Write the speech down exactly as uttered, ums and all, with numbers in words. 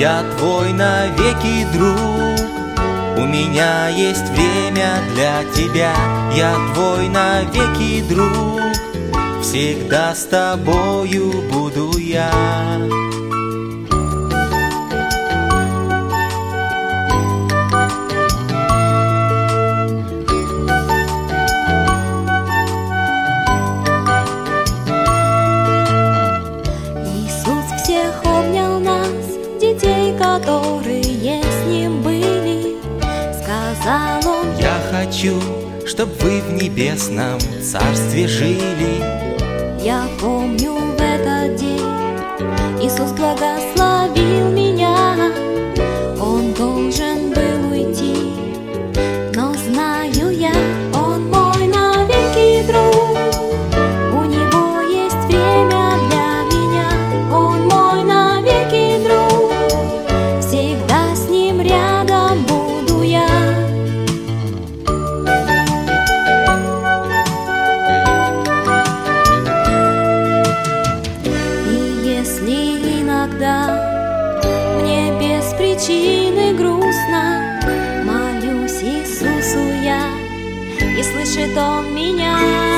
я твой навеки друг. У меня есть время для тебя, я твой навеки друг. Всегда с тобою буду я. Иисус всех обнял нас, детей, которые с Ним были. Сказал Он: я хочу, чтоб вы в небесном царстве жили. Я помню в этот день Иисус благословил меня. Он должен был уйти, но знаю я, Он мой навеки друг. У Него есть время для меня, Он мой навеки друг. Всегда с Ним рядом буду я. Если иногда мне без причины грустно, молюсь Иисусу я, и слышит Он меня.